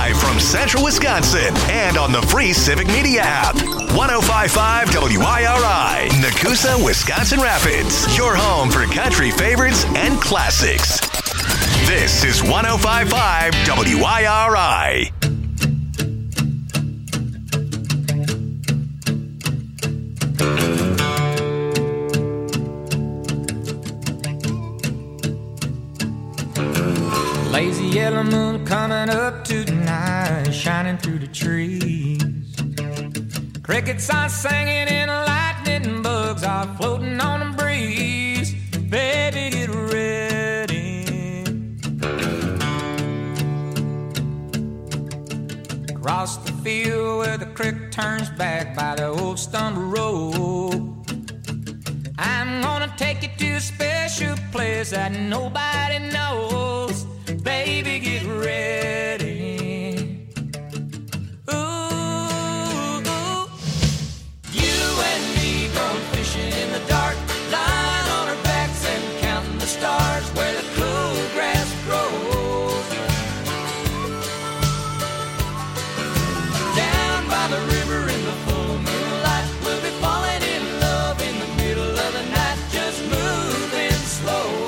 Live from Central Wisconsin and on the free Civic Media app. 105.5 WIRI, Nakusa, Wisconsin Rapids. Your home for country favorites and classics. This is 105.5 WIRI. Lazy yellow moon coming up tonight, shining through the trees. Crickets are singing and lightning bugs are floating on the breeze. Baby, get ready. Across the field where the creek turns back by the old stone road, I'm gonna take you to a special place that nobody knows. Baby, get ready. Ooh, you and me going fishing in the dark, lying on our backs and counting the stars where the cool grass grows. Down by the river in the full moonlight, we'll be falling in love in the middle of the night, just moving slow.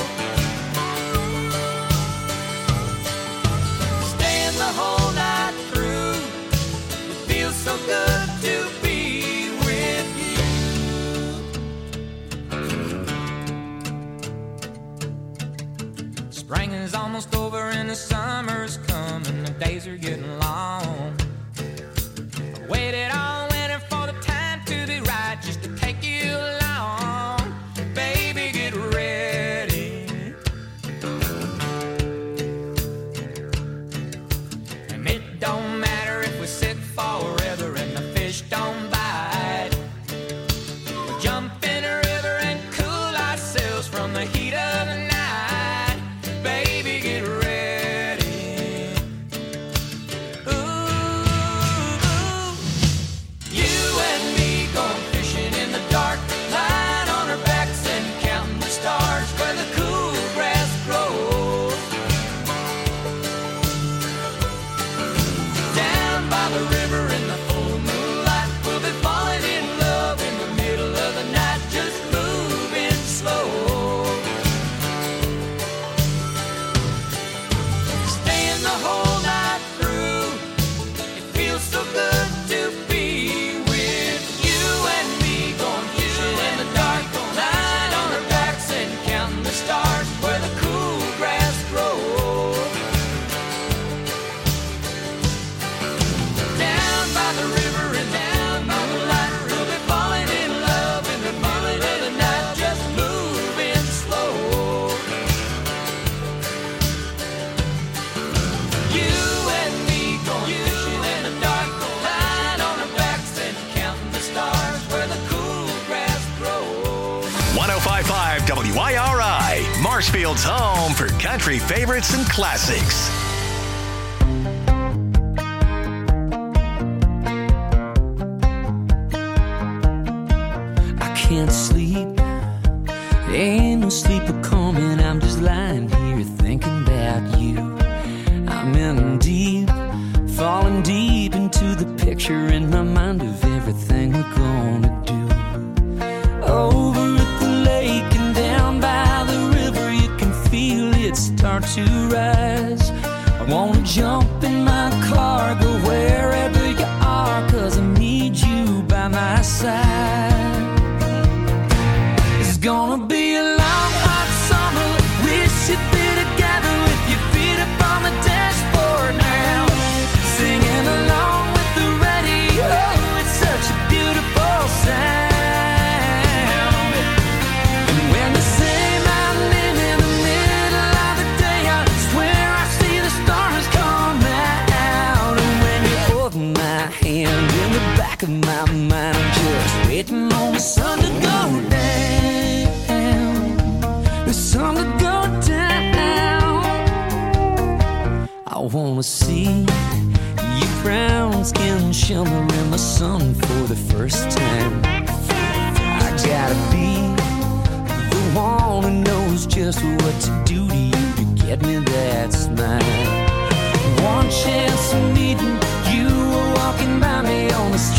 Whole night through, it feels so good to be with you. Spring is almost over and the summer's coming, the days are getting long. I waited all winter for the time to be right, just to take you along. Baby, get ready. Don't matter if we sit forever and the fish don't bite. We'll jump in a river and cool ourselves from the heat of the night. Baby, get ready. Ooh, you and me going fishing in the dark, lying on our backs and counting the stars where the cool grass grows. By the river in the full moonlight, we'll be falling in love in the middle of the night, just moving slow. Staying the whole night through, it feels so good to be with you and me going fishing in the dark, lying on our backs and counting the stars where the cool grass grows. By the river and down by the light, we'll be falling in love in the middle of the night, just moving slow. You and me going fishing in the dark, lying on our backs and counting the stars where the cool grass grows. 105.5 WIRI, Marshfield's home for country favorites and classics. Can't sleep, ain't no sleeper coming. I'm just lying here thinking about you. I'm in deep, falling deep into the picture in my mind of everything we're gonna do. Over at the lake and down by the river, you can feel it start to rise. I wanna jump in my car, go wherever you are, 'cause I need you by my side. It's gonna be a long, hot summer. We should be together with your feet up on the dashboard now, singing along with the radio. It's such a beautiful sound. And when you say my name in the middle of the day, I swear I see the stars come out. And when you hold my hand in the back of my mind, I'm just waiting on the sun to go down. The sun to go down. I wanna see your brown skin shimmer in the sun for the first time. I gotta be the one who knows just what to do to you to get me that smile. One chance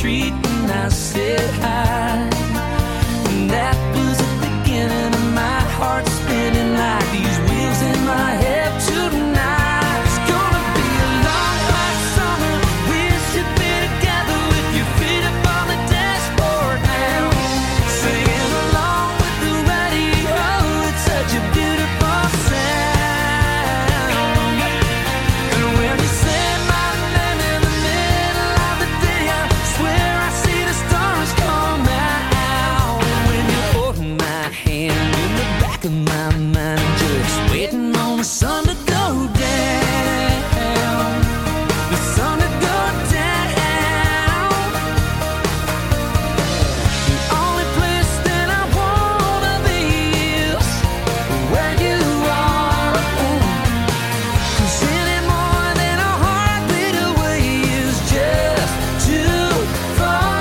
street and I said hi. And that was the beginning of my heart spinning like these wheels in my head tonight. It's gonna be a long hot summer. We should be together with your feet up on the dashboard now, singing along with the radio. It's such a beautiful sound. And when you say my name in the middle of the day, I swear I see the stars come out. And when you hold my hand in the back of my mind, just waiting on the sun to go down, the sun to go down. The only place that I wanna be is where you are. 'Cause any more than a heartbeat away is just too far.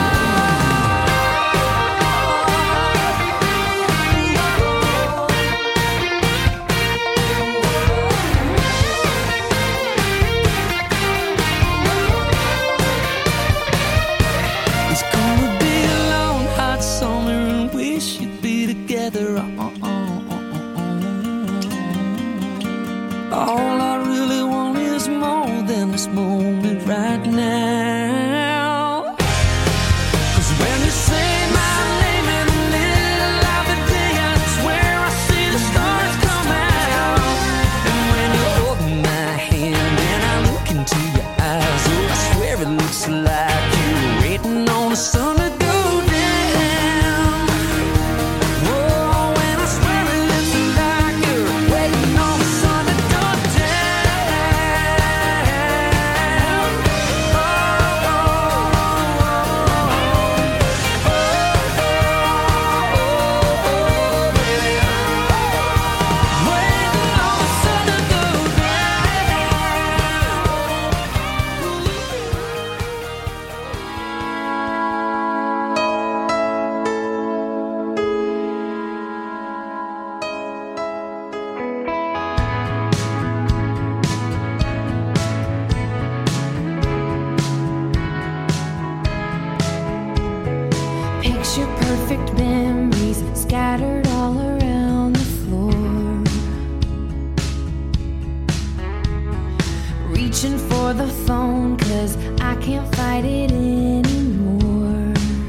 It's gonna be a long, hot summer and we should be together. All I really want is more than this moment right now. 'Cause when you say my name in the middle of the day, I swear I see the stars come out. And when you hold my hand and I look into your eyes, oh, I swear it looks like you're waiting on the sun to go down. Oh, and I swear it looks like you're waiting on the sun to go down. Oh, waiting on the sun to go Picture perfect memories scattered all around the floor. Reaching for the phone 'cause I can't fight it anymore.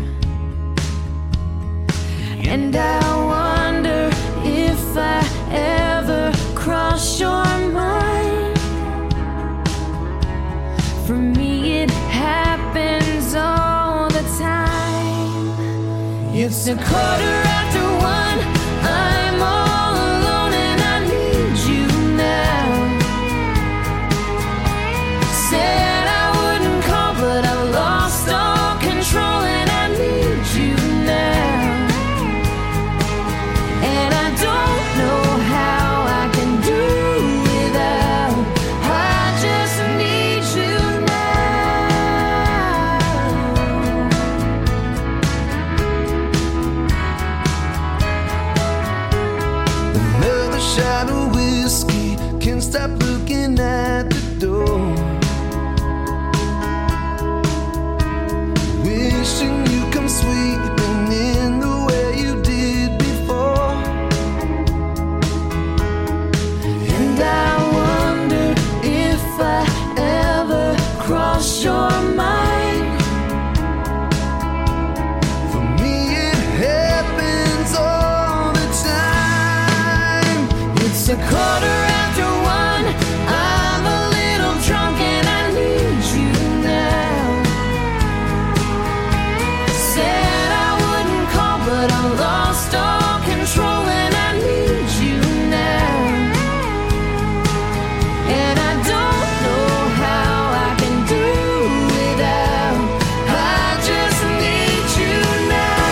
And I wonder if I ever cross your mind. For me it happens all the time. It's a quarter after one. I'm all alone and I need you now. Said I wouldn't call, but I lost all control and I need you now. And I don't know how I can do without. I just need you now. Another shot of whiskey, can't stop looking at the door. Wishing you come sweeping in the way you did before. And I wonder if I ever cross your mind. For me it happens all the time. It's a quarter after one. I'm a little drunk and I need you now. Said I wouldn't call, but I lost all control and I need you now. And I don't know how I can do without. I just need you now.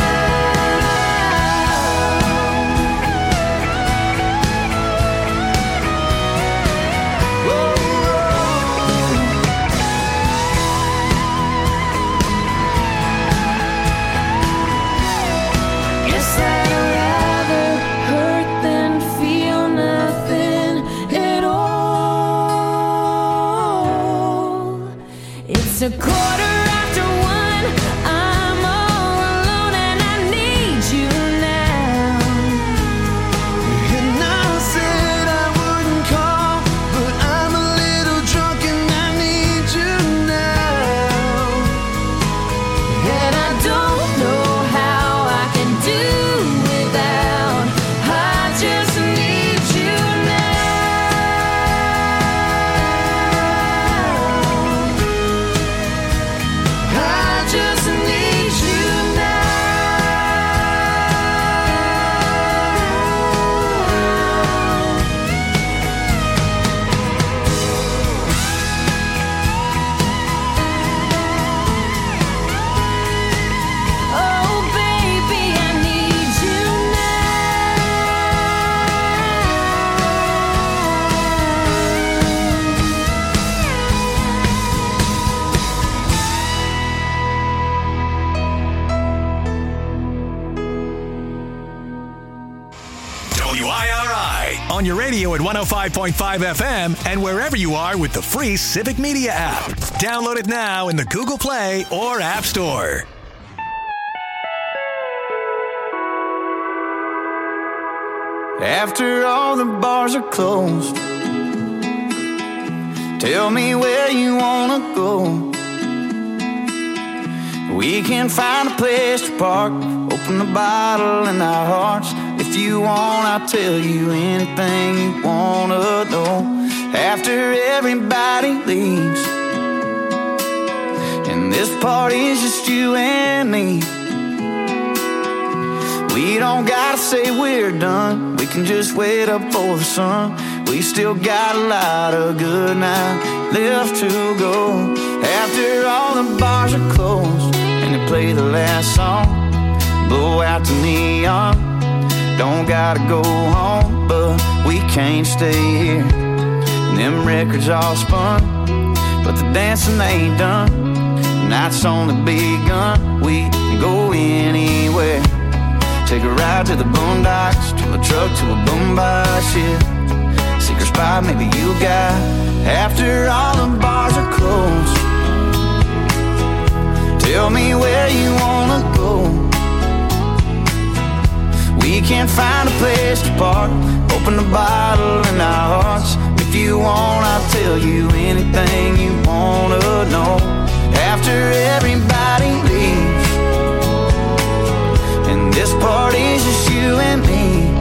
Guess I'd rather hurt than feel nothing at all. It's a quarter after one. on your radio at 105.5 FM and wherever you are with the free Civic Media app. Download it now in the Google Play or App Store. After all the bars are closed, tell me where you wanna go. We can find a place to park, open the bottle in our hearts. If you want, I'll tell you anything you wanna know. After everybody leaves, and this party's just you and me, we don't gotta say we're done. We can just wait up for the sun. We still got a lot of good night left to go. After all the bars are closed and they play the last song, blow out the neon. Don't gotta go home, but we can't stay here. And them records all spun, but the dancing ain't done. The night's only begun. We can go anywhere. Take a ride to the boondocks, to a truck, to a boombox, yeah. Secret spot maybe you got. After all the bars are closed, tell me where you wanna go. We can find a place to park, open the bottle in our hearts. If you want, I'll tell you anything you wanna know. After everybody leaves, and this party's just you and me,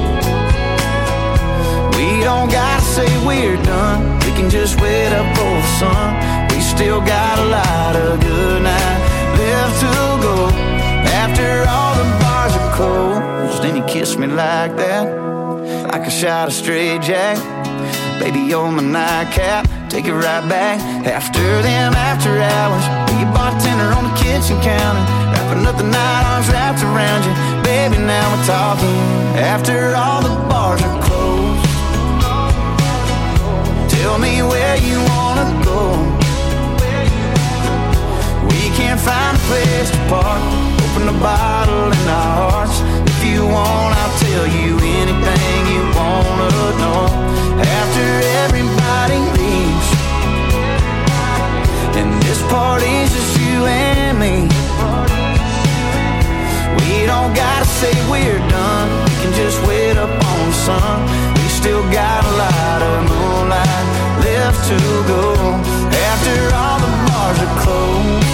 we don't gotta say we're done. We can just wait up for the sun. We still got a lot of good night left to go. After all the bars are closed, and you kiss me like that, like a shot of straight jack. Baby, you're my nightcap, take it right back. After them after hours, be your bartender on the kitchen counter, wrapping up the night, arms wrapped around you. Baby, now we're talking. After all the bars are closed, tell me where you wanna go. We can't find a place to park, open the bottle in our hearts. If you want, I'll tell you anything you wanna know. After everybody leaves, and this party's just you and me, we don't gotta say we're done. We can just wait up on the sun. We still got a lot of moonlight left to go. After all the bars are closed,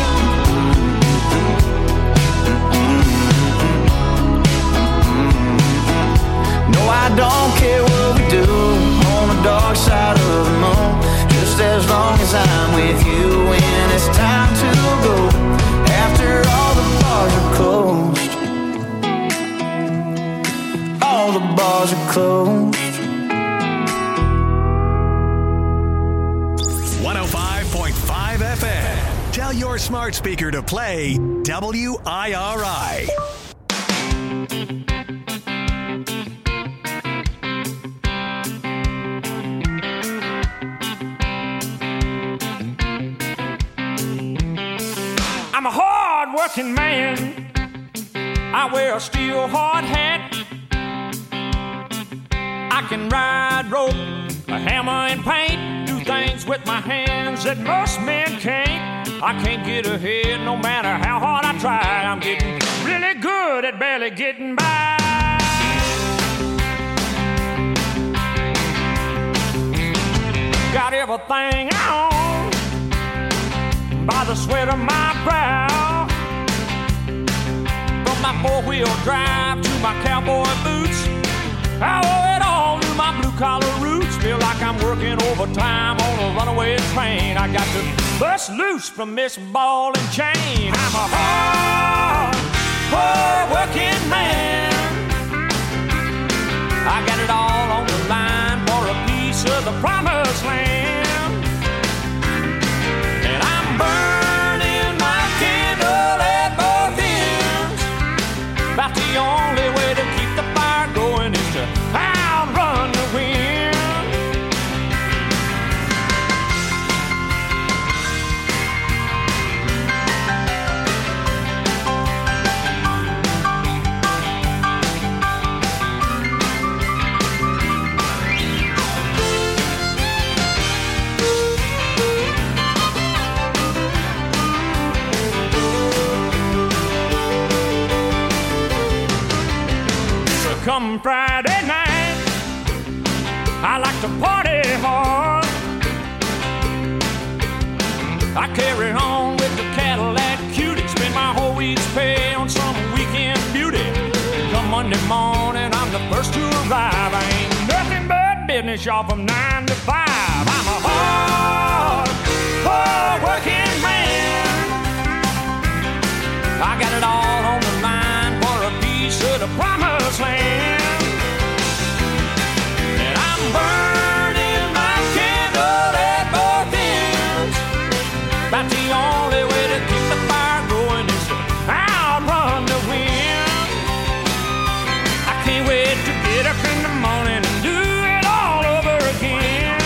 no, I don't care what we do on the dark side of the moon, just as long as I'm with you when it's time to go. After all the bars are closed, all the bars are closed. 105.5 FM. Tell your smart speaker to play WIRI. I'm a hard-working man. I wear a steel hard hat. I can ride rope, a hammer and paint, do things with my hands that most men can't. I can't get ahead no matter how hard I try. I'm getting really good at barely getting by. Got everything I own by the sweat of my brow. From my four-wheel drive to my cowboy boots, I owe it all to my blue-collar roots. Feel like I'm working overtime on a runaway train. I got to bust loose from this ball and chain. I'm a hard-working man. I got it all on the line for a piece of the promised land. And I'm burning my candle at both ends. About the only way to keep the fire going is to outrun the wind. come Friday night, I like to party hard. I carry on with the Cadillac Cutie, spend my whole week's pay on some weekend beauty. Come Monday morning, I'm the first to arrive. I ain't nothing but business, y'all, from 9 to 5. I'm a hard working man. I got it all on the line for a piece of the promised land. And I'm burning my candle at both ends. About the only way to keep the fire going is to outrun the wind. I can't wait to get up in the morning and do it all over again.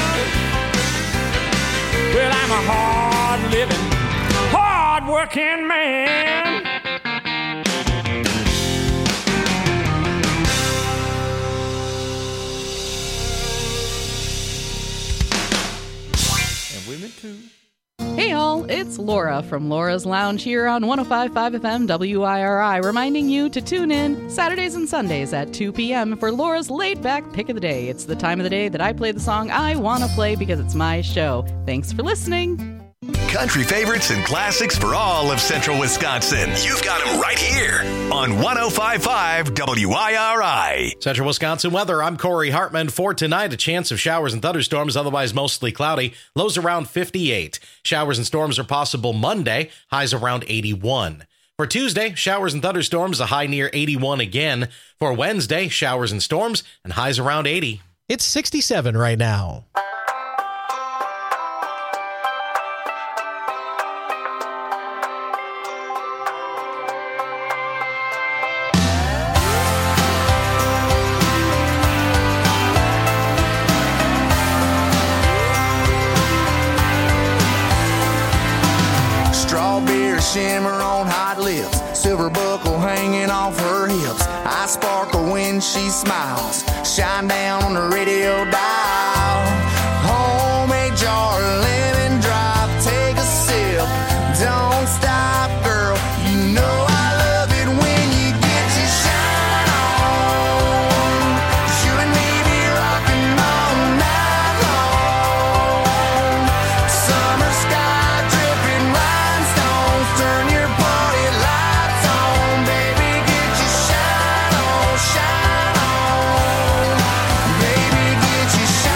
Well, I'm a hard-living, hard-working man. And women too. Hey y'all, it's Laura from Laura's Lounge here on 105.5 FM WIRI, reminding you to tune in Saturdays and Sundays at 2 p.m. for Laura's laid-back pick of the day. It's the time of the day that I play the song I want to play because it's my show. Thanks for listening. Country favorites and classics for all of Central Wisconsin. You've got them right here on 105.5 WIRI. Central Wisconsin weather. I'm Corey Hartman. For tonight, a chance of showers and thunderstorms, otherwise mostly cloudy. Lows around 58. Showers and storms are possible Monday. Highs around 81. For Tuesday, showers and thunderstorms, a high near 81 again. For Wednesday, showers and storms and highs around 80. It's 67 right now. Shimmer on hot lips, silver buckle hanging off her hips. I sparkle when she smiles, shine down on the radio dial. Homemade jar, lemon drop, take a sip. Don't stop, girl, you know I love it when you get your shine on. 'Cause you and me be rocking all night long. Summer sky dripping rhinestones, turn your party lights on, baby, get your shine on, baby, get your shine on.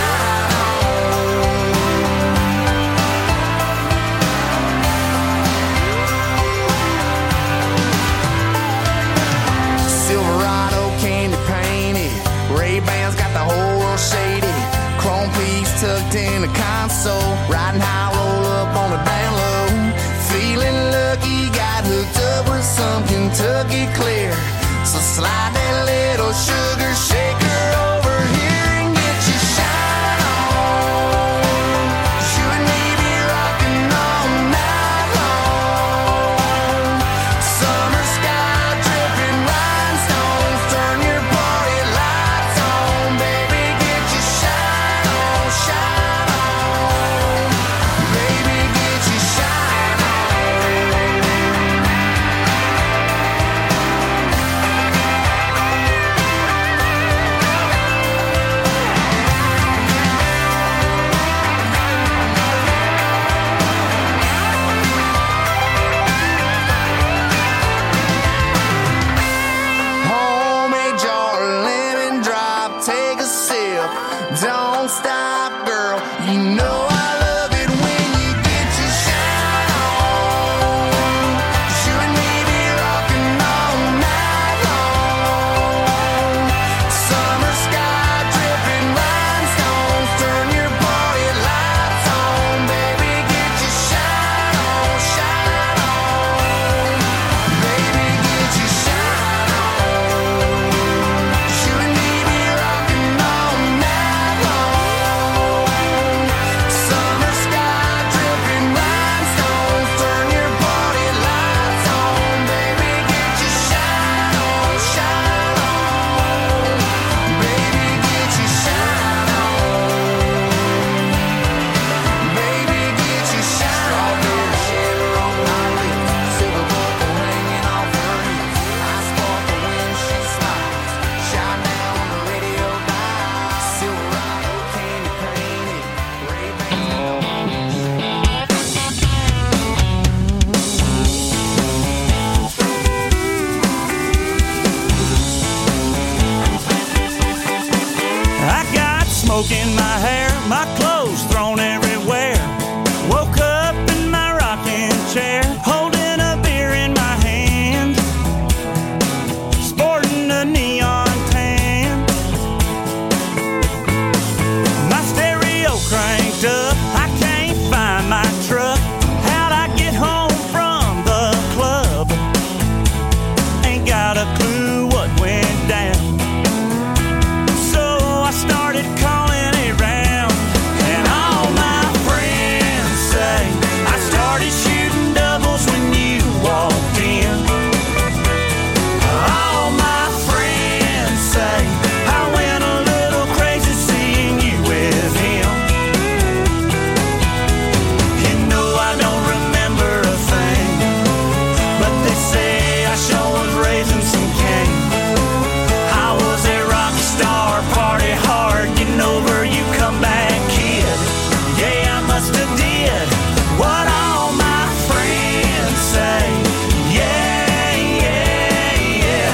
in my hair, my clothes thrown everywhere. Woke up in my rocking chair, holding a beer in my hand, sporting a neon tan. My stereo cranked up, I can't find my truck. How'd I get home from the club? Ain't got a clue what went down. So I started calling around, and all my friends say I started shooting doubles when you walked in. All my friends say I went a little crazy seeing you with him. You know I don't remember a thing, but they say I sure was raising some cane. I was a rock star, party hard, getting over you come back kid. Yeah, I must have did what all my friends say. Yeah, yeah, yeah.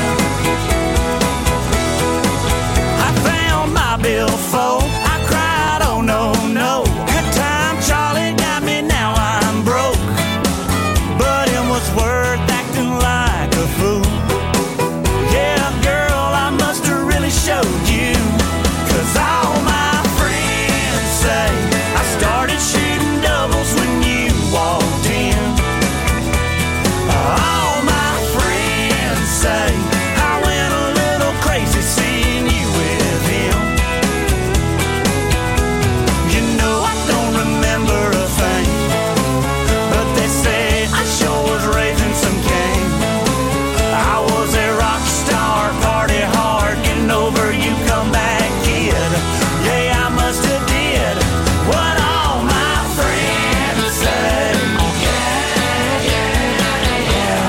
I found my billfold, I cried, oh no, no. That time Charlie got me, now I'm broke. But it was worth acting like a fool. Yeah, girl, I must have really showed you. 'Cause all my friends say I started shooting doubles when you walked in. All my friends say I went a little crazy seeing you with him. You know I don't remember a thing, but they say I sure was raising some cane. I was a rock star, party hard, getting over you come back kid. Yeah, I must have did what all my friends say. Yeah, yeah, yeah.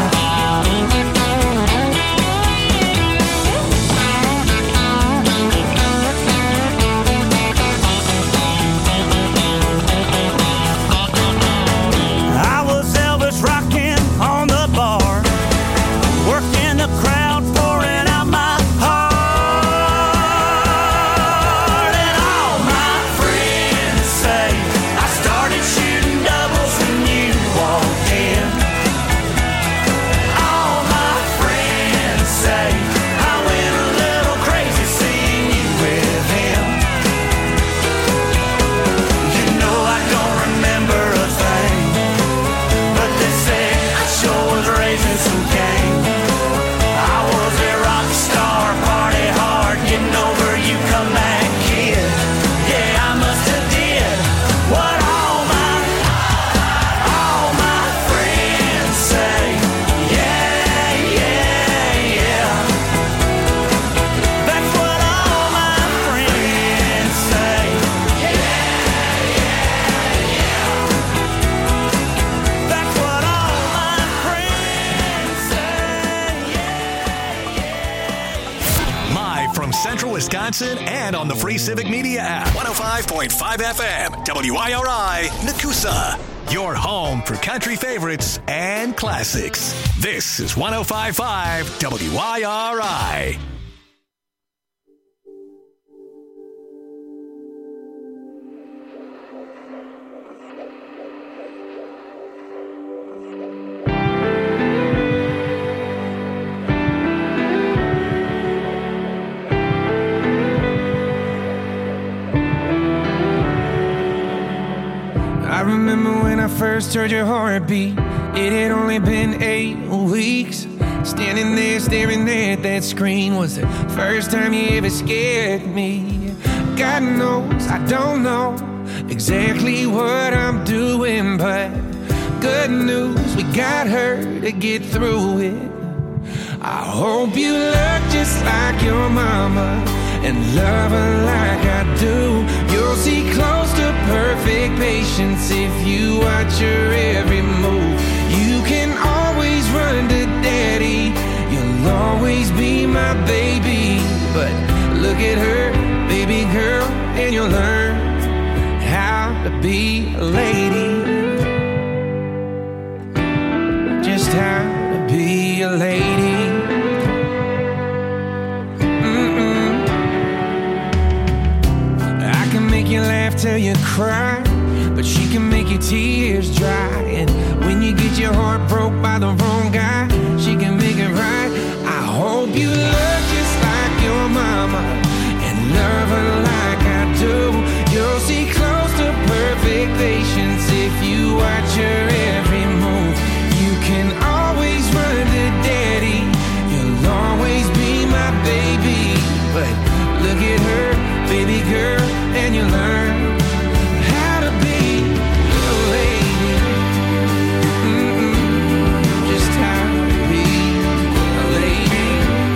I was Elvis rocking on the bar, working the crowd, pouring out my heart. And all my friends say I started shooting doubles when you walked in. All my friends say I went a little crazy seeing you with him. You know I don't remember a thing, but they say I sure was raising some cane. I was a rock star, party hard, getting over you come back kid. Yeah, I must have did what all my friends say. Yeah, yeah, yeah. That's what all my friends say. Yeah, yeah, yeah. That's what all my friends say. Yeah, yeah. Live from Central Wisconsin and on the free Civic Media app. 105.5 FM, WIRI, Nakusa. Your home for country favorites and classics. This is 105.5 WIRI. I remember when I first heard your heartbeat. It had only been 8 weeks. Standing there staring at that screen was the first time you ever scared me. God knows I don't know exactly what I'm doing, but good news, we got her to get through it. I hope you look just like your mama and love her like I do. You'll see close to perfect patience if you watch her every move. You can always run to daddy, you'll always be my baby. But look at her, baby girl, and you'll learn how to be a lady. Just how to be a lady. I can make but she can make your tears dry. And when you get your heart broke by the wrong guy, she can make it right. I hope you look just like your mama and love her like I do. You'll see close to perfect patience if you watch her every move. You can always run to daddy, you'll always be my baby. But look at her, baby girl, and you learn how to be a lady. Just how to be a lady.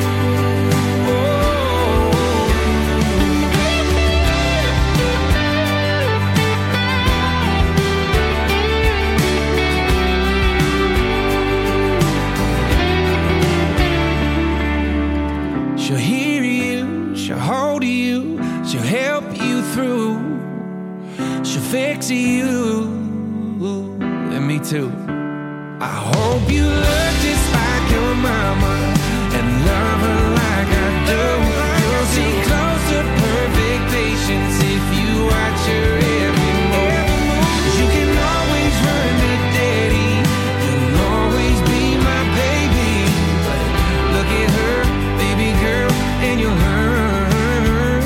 She'll hear you, she'll hold you, she'll help you through, she'll fix you, and me too. I hope you look just like your mama and love her like I do. You'll see close to perfect patience if you watch her every move. You can always run to daddy, you'll always be my baby. But look at her, baby girl, and you'll learn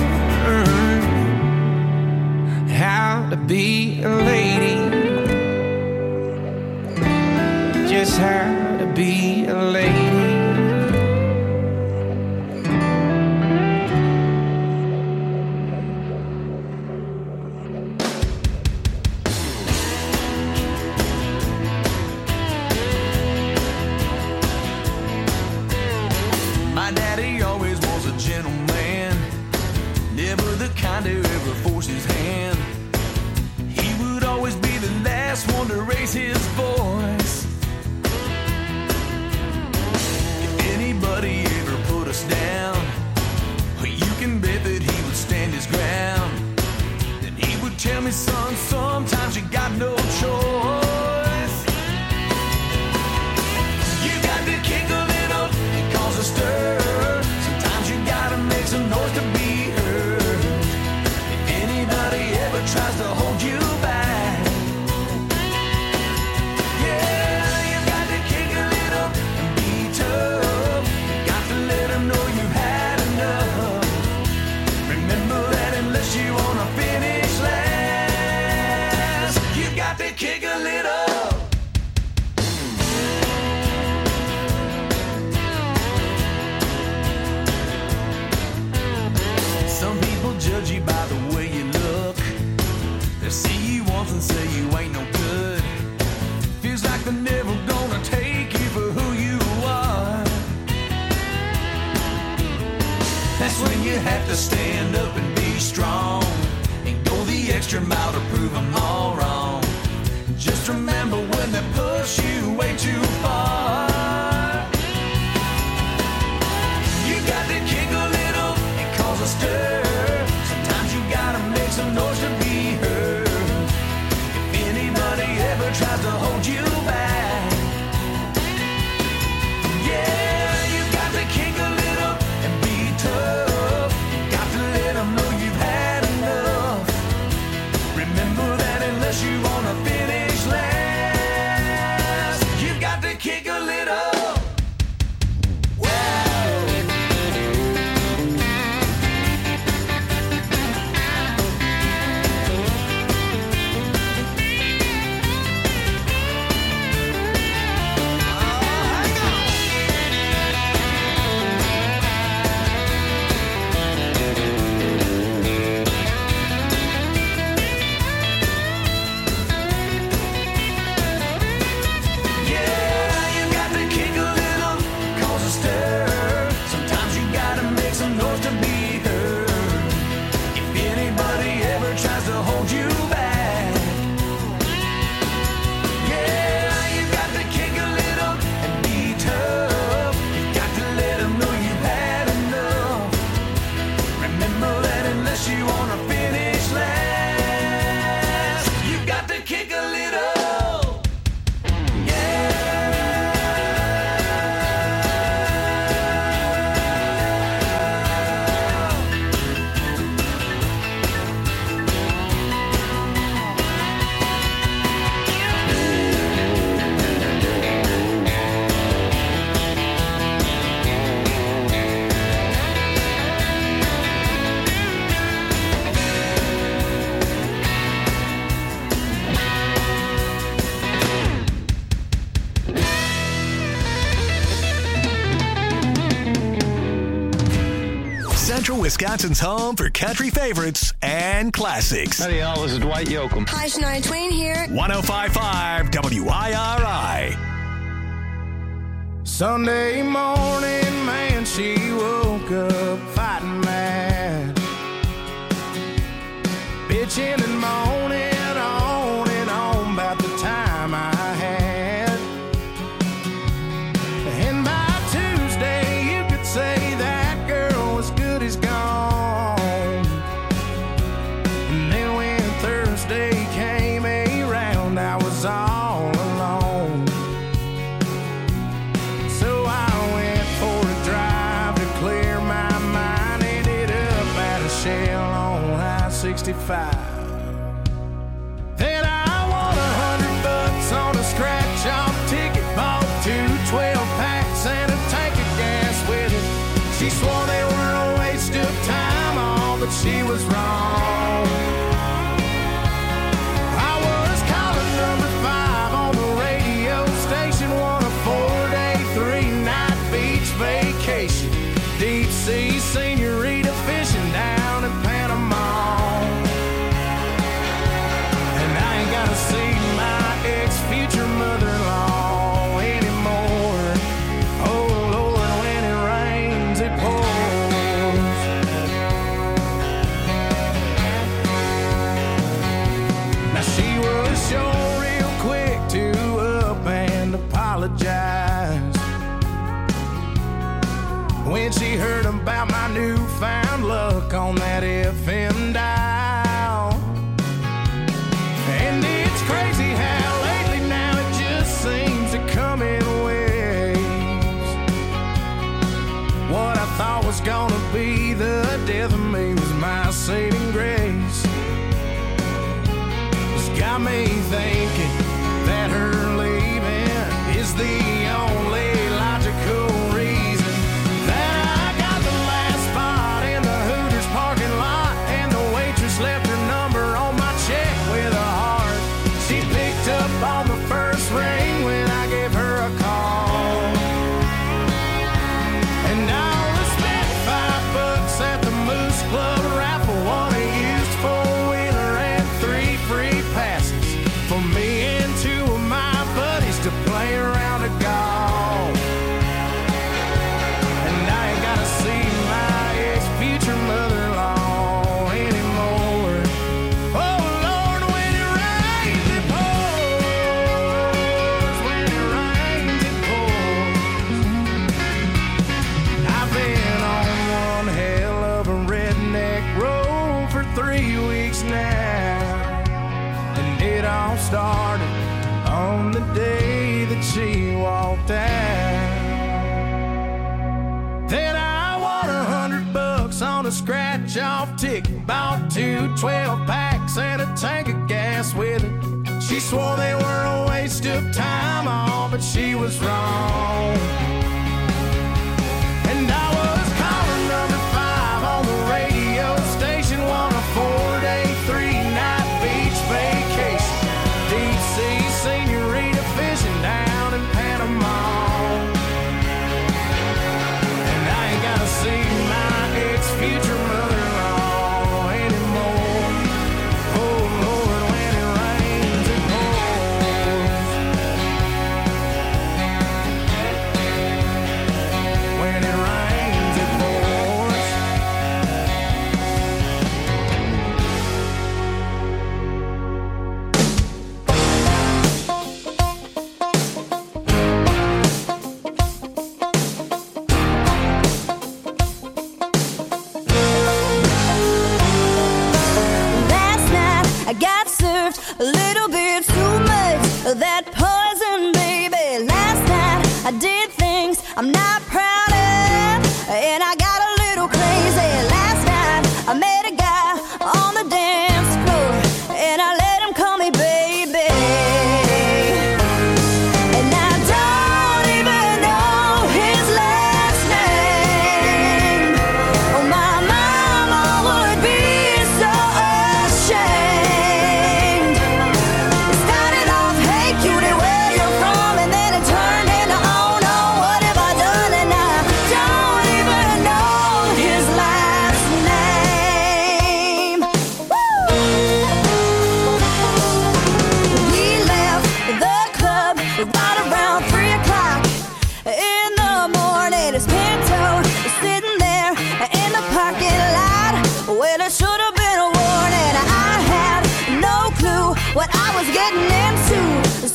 how to be a lady. Just how to be a lady. My daddy always was a gentleman, never the kind to ever force his hand. He would always be the last one to raise his voice. If anybody ever put us down, well, you can bet that he would stand his ground. Then he would tell me, son, sometimes you got no choice. You got to kick a little and cause a stir. Sometimes you gotta make some noise to be heard. If anybody ever tries to hold you back, yeah, you got to kick a little and be tough. You got to let them know you've had enough. Remember that unless you wanna finish last, you got to kick a little. Some people judge you by the way you look. They see you once and say you ain't no good. Feels like they're never gonna take you for who you are. That's when you have to stand up and be strong and go the extra mile to prove them all wrong. Just remember when they push you way too far, you got to kick a little and cause a stir. Sometimes you gotta make some noise to be heard. If anybody ever tries to hold you back, yeah, you got to kick a little and be tough. You got to let them know you've had enough. Remember that Wisconsin's home for country favorites and classics. Howdy, y'all. This is Dwight Yoakam. Hi, Shania Twain here. 105.5 WIRI. Sunday morning, man, she woke up fighting mad, bitching and moaning on and on about the time I had. And by Tuesday, you could say that girl was good as gone. And then when Thursday came around, I was all alone. So I went for a drive to clear my mind. Ended up at a Shell on I-65. Then I won $100 on a scratch-off ticket. Bought 2 12-packs and a tank of gas with it. She swore they were a waste of time, all, but she was wrong. I was calling number 5 on the radio station, won a 4-day, 3-night beach vacation. Deep sea senorita fishing down in Panama. And I ain't gotta see my ex-future mother-in-law anymore. Oh Lord, when it rains, it pours. Now she was sure real quick to up and apologize when she heard about my newfound luck on that FM dial. And it's crazy how lately now it just seems to come in waves. What I thought was gonna be the death of me was my saving grace. It's got me thinking that her leaving is the only logical reason that I got the last spot in the Hooters parking lot, and the waitress left her number on my check with a heart. She picked up on the first ring when I gave her a call. And I only spent $5 at the Moose Club raffle, won a used 4-wheeler and 3 free passes for me and 2 of my buddies to play around a golf. And I ain't gotta see my ex-future mother-in-law anymore. Oh Lord, when it rains, it pours. When it rains, it pours. I've been on one hell of a redneck road for 3 weeks now. And it all started on the day that she walked out. Then I won $100 on a scratch-off ticket. Bought 2 12-packs and a tank of gas with it. She swore they were a waste of time, all, but she was wrong. And I was calling number 5 on the radio station, won a 4-day, 3-night beach vacation. Deep sea senorita fishing down in Panama. And I ain't gotta see my ex-future mother-in-law anymore. Oh Lord, when it rains, it pours.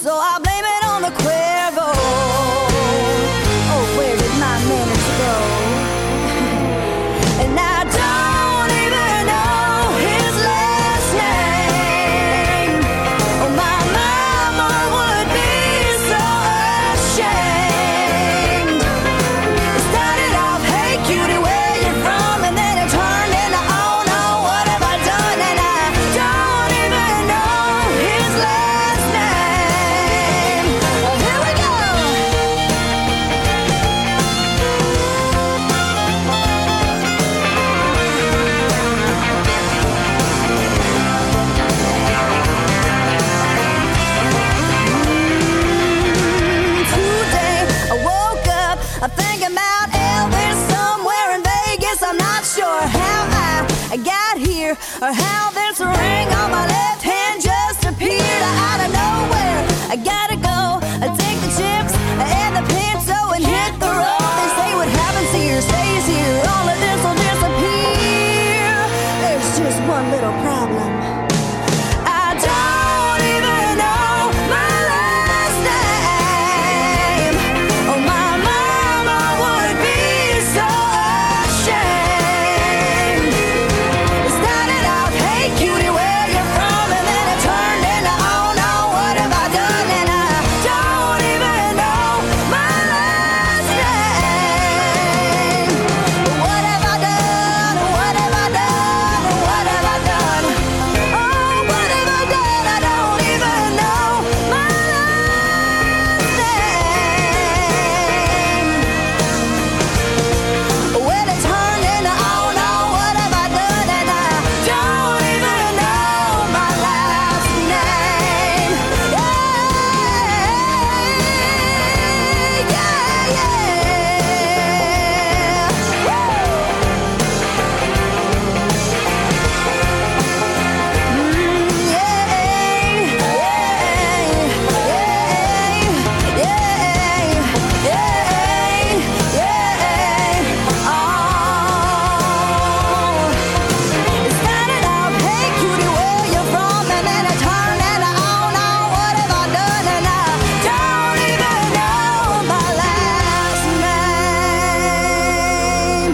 so I blame it on the Cuervo. Oh, where did my manners go? And I don't even know his last name. Oh, my mama would be so ashamed. It started off, hey cutie, where you from? And then it turned into, oh no, what have I done? And I don't even know his last name. Oh, here we go. Today I woke up thinking about Elvis somewhere in Vegas. I'm not sure how I got here or how this ring on my left hand just appeared out of nowhere. I gotta go take the chips and the pencil and hit the road. They say what happens here stays here. All of this will disappear. There's just one little problem. I don't even know my last name. Oh, my mama would be so ashamed. It started out, hey cutie, where you from? And then it turned into, oh no, what have I done? And I don't even know my last name. What have I done? What have I done? What have I done? Oh, what have I done? I don't even know my last name. Well, it turned into, oh no, what have I done? And I don't even know my last name. It started out, hey cutie, where you from? And then it turned into, oh no, what have I done? And I don't even know my last name.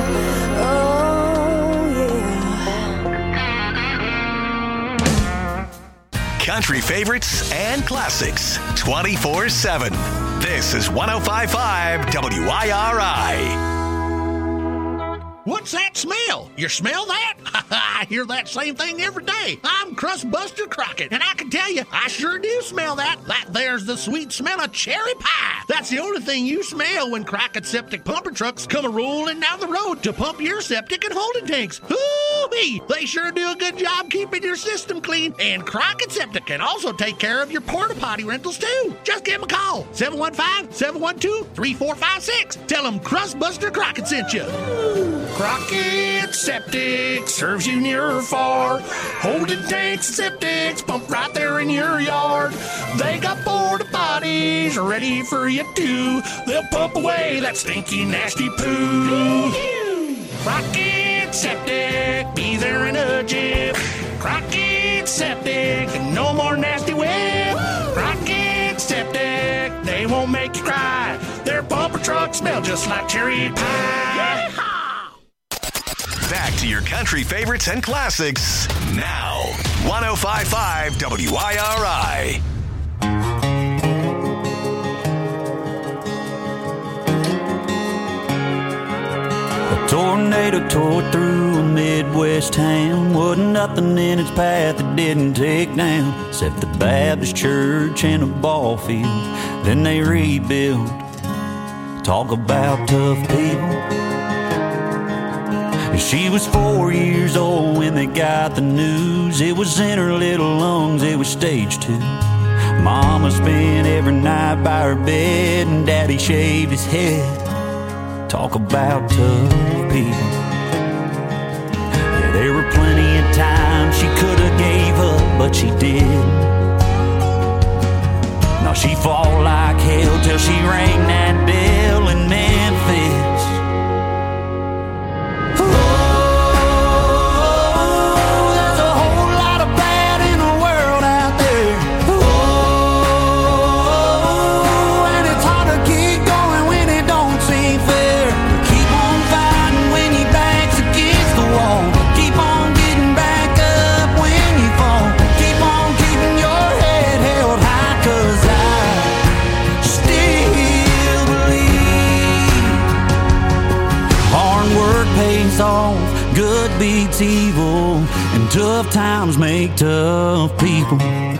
Oh yeah. Country favorites and classics 24/7. This is 105.5 WIRI. What's that smell? You smell that? I hear that same thing every day. I'm Crustbuster Crockett, and I can tell you, I sure do smell that. That there's the sweet smell of cherry pie. That's the only thing you smell when Crockett septic pumper trucks come a-rolling down the road to pump your septic and holding tanks. Hoo-wee! They sure do a good job keeping your system clean. And Crockett Septic can also take care of your porta potty rentals too. Just give them a call. 715-712-3456. Tell them Crustbuster Crockett sent you. Crockett Septic serves you near or far. Holding tanks and septics pump right there in your yard. They got porta potties ready for you too. They'll pump away that stinky, nasty poo. Crockett Septic, be there in a jiff. Crockett Septic, no more nasty whip. Crockett Septic, they won't make you cry. Their pumper trucks smell just like cherry pie. Back to your country favorites and classics now. 105.5 WIRI. A tornado tore through a Midwest town. Wasn't nothing in its path it didn't take down, except the Baptist church and a ball field. Then they rebuilt. Talk about tough people. She was 4 years old when they got the news. It was in her little lungs, it was stage 2. Mama spent every night by her bed, and Daddy shaved his head. Talk about tough people. Yeah, there were plenty of times she could have gave up, but she didn't. Now she fought like hell till she rang that bell in Memphis. Oh, good beats evil, and tough times make tough people.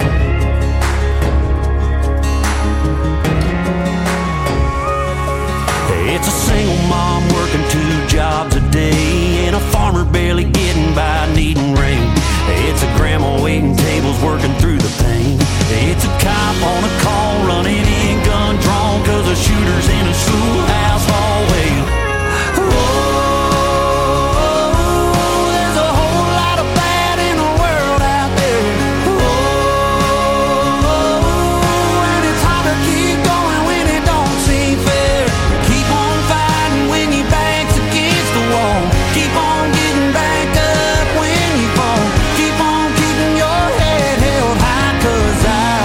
It's a single mom working 2 jobs a day, and a farmer barely getting by needing rain. It's a grandma waiting tables working through the pain. It's a cop on a call running in gun drawn, 'cause a shooter's in a schoolhouse hallway. There's a whole lot of bad in the world out there. And it's hard to keep going when it don't seem fair. Keep on fighting when your back's against the wall. Keep on getting back up when you fall. Keep on keeping your head held high, 'cause I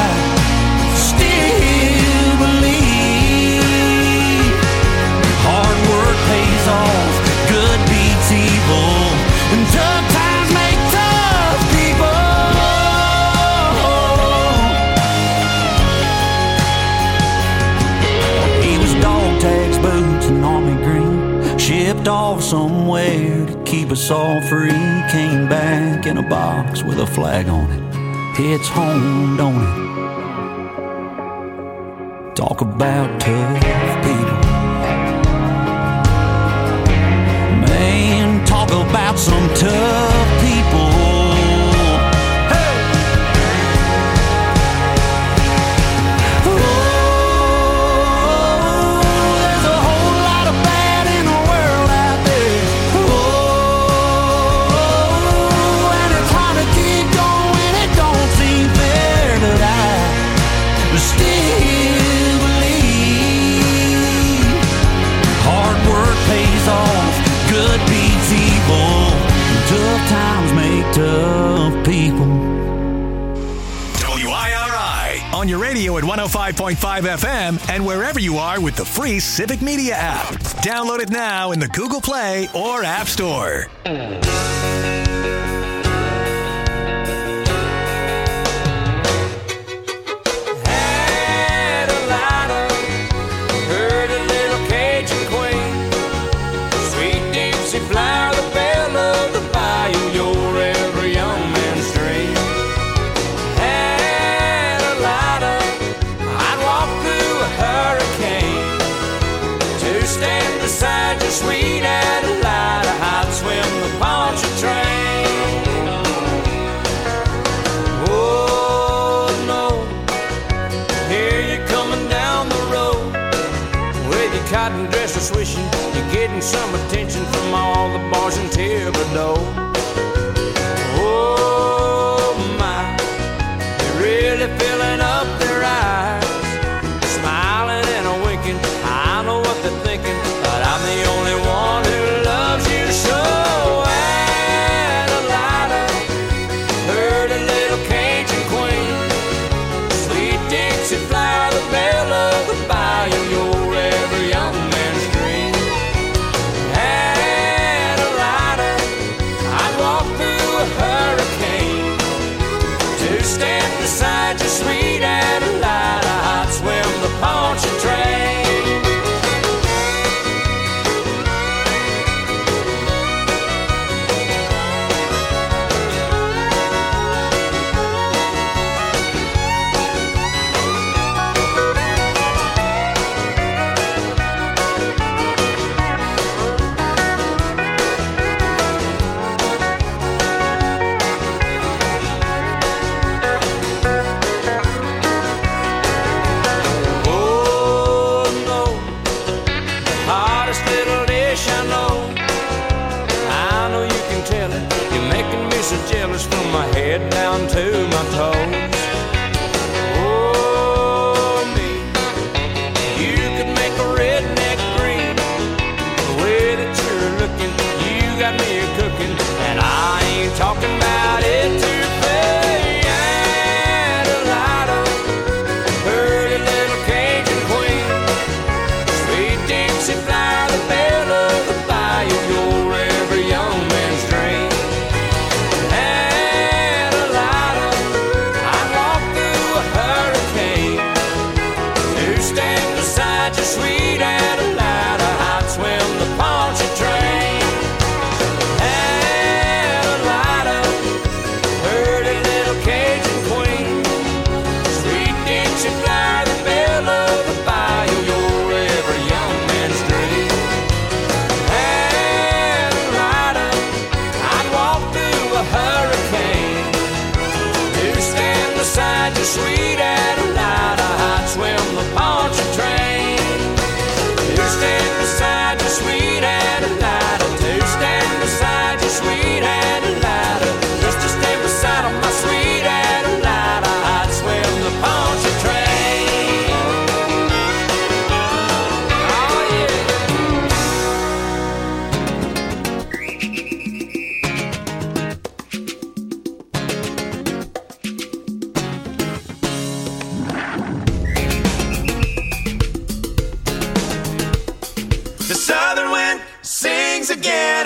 still believe hard work pays off, good beats evil, and tough times make tough people. He was dog tags, boots, and army green, shipped off somewhere to keep us all free. Came back in a box with a flag on it. It's home, don't it? Talk about tough people. Man, talk about some tough people. Hey! Oh, there's a whole lot of bad in the world out there. Oh, and it's hard to keep going, it don't seem fair, but I still believe hard work pays off, good beats evil, and tough times make tough people. WIRI on your radio at 105.5 FM and wherever you are with the free Civic Media app. Download it now in the Google Play or App Store. Had a lighter, heard a little Cajun queen, sweet Dixie flower, the belle of the bayou, your every young man's dream. Had a lighter, I'd walk through a hurricane to stand beside your sweet Adelida. I'd swim the Pontchartrain. Oh no, here you're coming down the road with your cotton dresser swishing. You're getting some attention from all the bars in Thibodeau. Oh my, you're really filling up their eyes, smiling and a winking. I know what they're thinking, but I'm the only one who loves you so. Adelida, heard a little Cajun queen, sweet Dixie flower, the belle of the bayou, your every young man's dream. Adelida, I'd walk through a hurricane to stand beside your sweet Adelida. I'd swim the Pontchartrain. Oh no, the hottest little dish I know. I know you can tell it. You're making me so jealous from my head down to my toes. Oh me, you could make a redneck green. The way that you're looking, you got me cooking, and I ain't talking about it too fast. Adelida, heard a little Cajun queen, sweet Dixie flower, the belle of the bayou, your every young man's dream. Adelida, I'd walk through a hurricane to stand beside your sweet Adelida. I'd swim the Pontchartrain.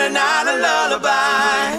again, a night of lullaby.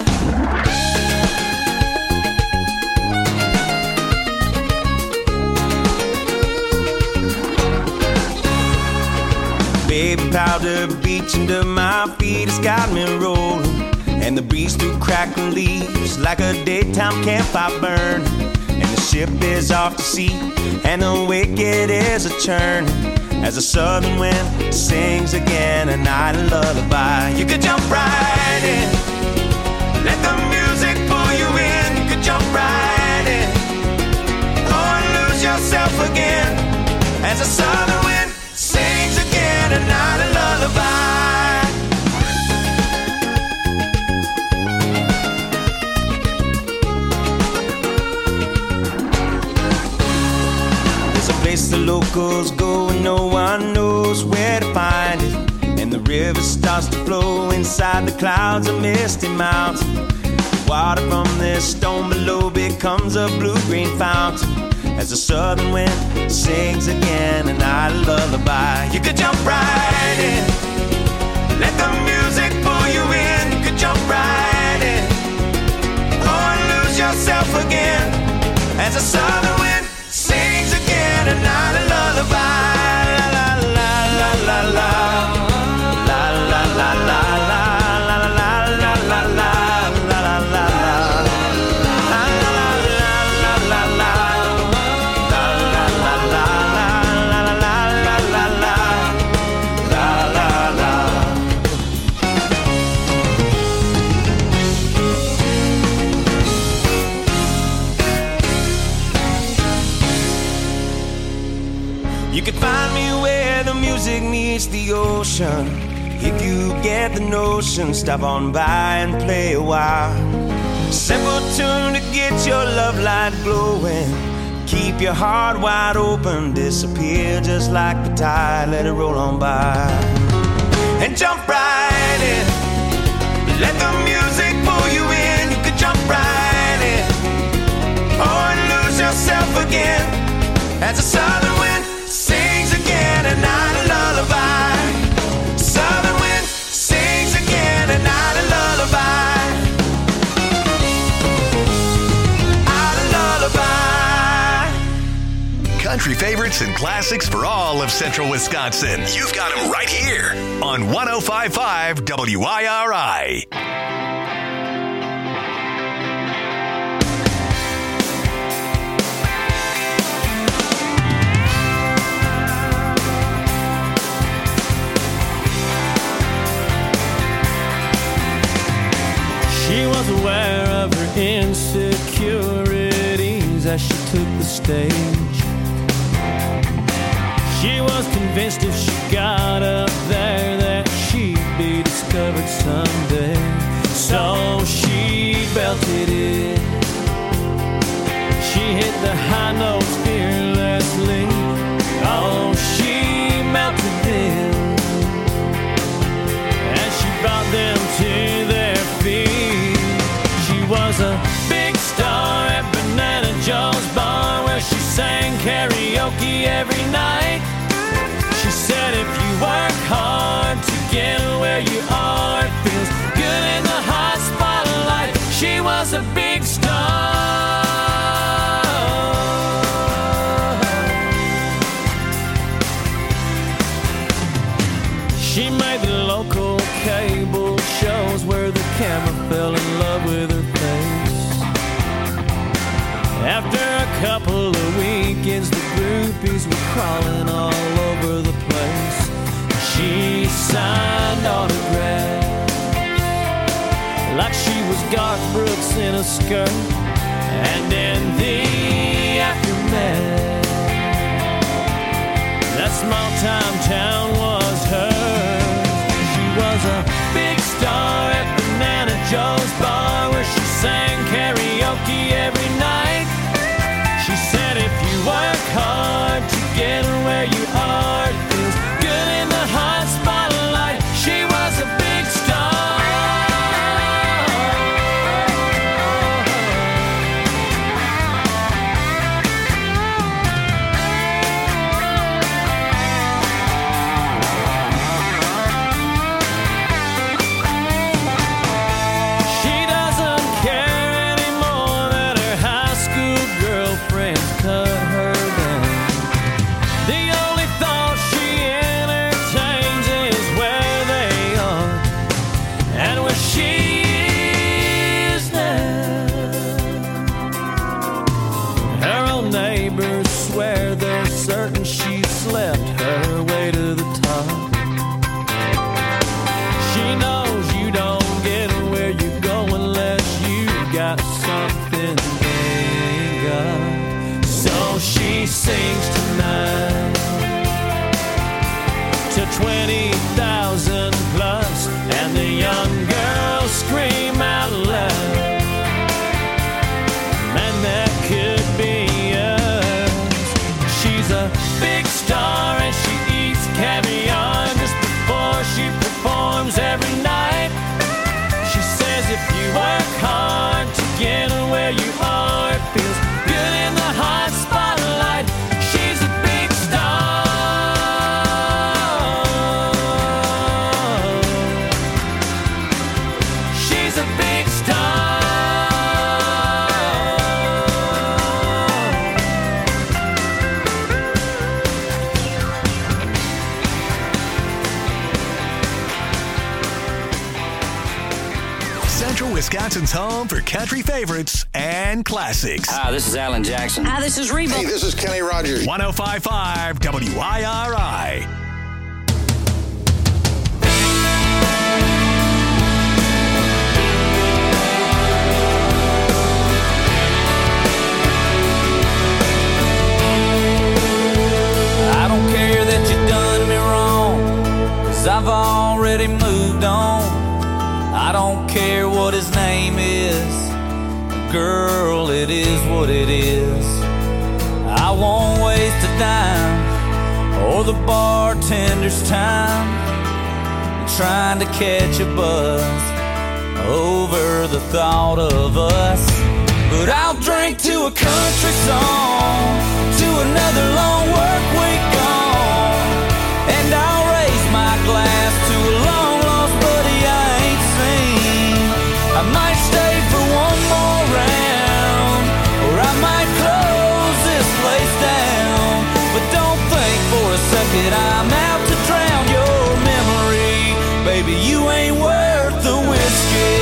Baby powder beach under my feet has got me rolling, and the breeze through crackling leaves like a daytime campfire burn. And the ship is off to sea, and the wicked is a churn, as the southern wind sings again a night of lullaby. You could jump right in, let the music pull you in. You could jump right in, or lose yourself again, as the southern wind sings again a night of lullaby. There's a place the locals go and no one knows where to find it, and the river starts to flow inside the clouds of misty mountain. The water from this stone below becomes a blue-green fountain, as the southern wind sings again a night of lullaby. You could jump right in, let the music pull you in. You could jump right in, or lose yourself again, as the southern wind sings again a night of lullaby. La la la la la la, la la la la la, la la la la la, la la la la. You could find me where the music meets the ocean. If you get the notion, stop on by and play a while. Simple tune to get your love light glowing. Keep your heart wide open, disappear just like the tide, let it roll on by. And jump right in, let the music pull you in. You could jump right in, or lose yourself again, as the southern wind sings again a night of lullaby. Southern wind sings again a night of lullaby. Out of lullaby. Country favorites and classics for all of Central Wisconsin. You've got them right here on 105.5 WIRI. She was aware of her insecurities as she took the stage. She was convinced if she got up there that she'd be discovered someday. So she belted it. She hit the high notes fearlessly. Oh, she melted them as she brought them to their feet. She was a big star at Banana Joe's bar, where she sang karaoke every night. She said if you work hard to get where you are, it feels good in the hot spotlight. She was a big star. She made the local cable shows where the camera fell in love with her face. After a couple of weekends, the groupies were crawling all over the place. She signed autographs like she was Garth Brooks in a skirt. And in the aftermath, that small-time town was hers. She was a big star at Banana Joe's bar, where she sang karaoke every night. She said if you work hard to get where you are, it feels good in the hot spotlight. She was a big star. certain she slept her way to the top. She knows you don't get where you go unless you got something they got. So she sings tonight to 20,000 plus, and the young girls scream out loud, and that could be us. She's a big star and she eats caviar just before she performs every night. She says if you work hard to get where you are, it feels good in the hot spotlight. She's a big star. She's a big star. Central Wisconsin's home for country favorites and classics. Hi, this is Alan Jackson. Hi, this is Reba. Hey, this is Kenny Rogers. 105.5 WIRI. I don't care that you done me wrong, 'cause I've already moved on. I don't care what his name is, girl, it is what it is. I won't waste a dime or the bartender's time trying to catch a buzz over the thought of us. But I'll drink to a country song, to another long work week gone, and I'll raise my glass to a long lost buddy I ain't seen. I might stay for one more round, or I might close this place down. But don't think for a second I'm out to drown your memory. Baby, you ain't worth the whiskey.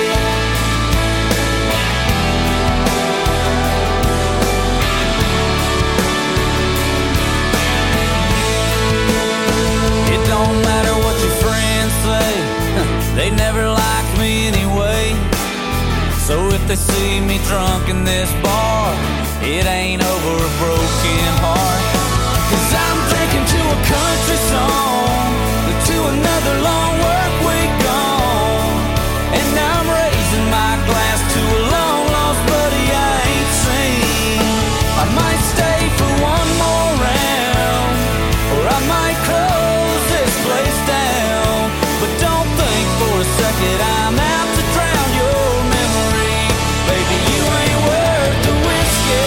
It don't matter what your friends say, they never like me anyway. So if they see me drunk in this bar, it ain't over a broken heart. 'Cause I'm drinking to a country song, to another long work week gone, and I'm raising my glass to a long lost buddy I ain't seen. I might stay for one more round, or I might close this place down. But don't think for a second I'm out to drown your memory. Baby, you ain't worth the whiskey.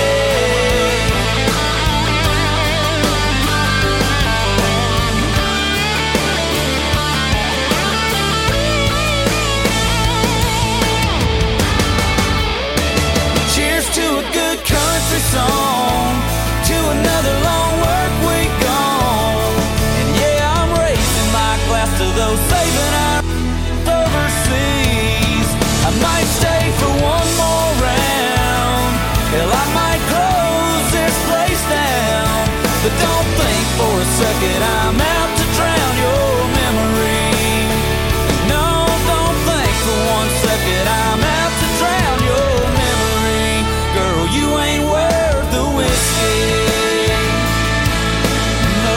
Cheers to a good country song, to another long work week gone. And yeah, I'm raising my glass to those saving our overseas. I might stay for one more round, hell, I might close this place down. But don't think for a second I'm out to drown your memory. No, don't think for one second I'm out to drown your memory. Girl, you ain't worth the whiskey. No.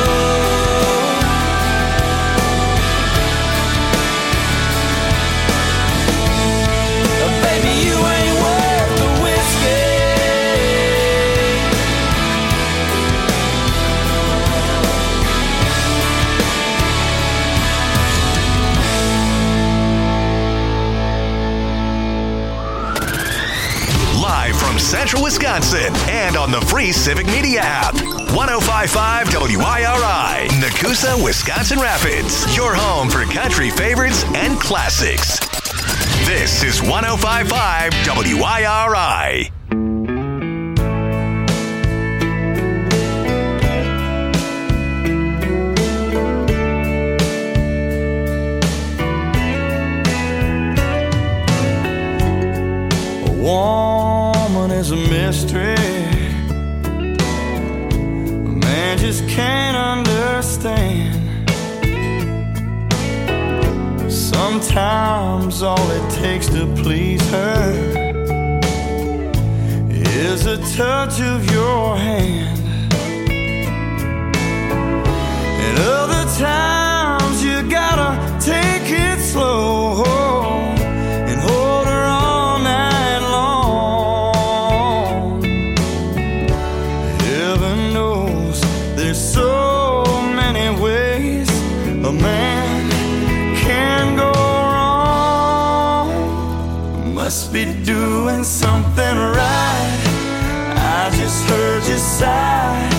Baby, you ain't worth the whiskey. Live from Central Wisconsin and on the free Civic Media app. 105.5 WIRI, Nakusa, Wisconsin Rapids. Your home for country favorites and classics. This is 105.5 WIRI. A woman is a mystery. just can't understand. Sometimes all it takes to please her is a touch of your hand. And other times you gotta take it slow and hold her all night long. Heaven knows there's so many ways a man can go wrong. Must be doing something right. I just heard you sigh.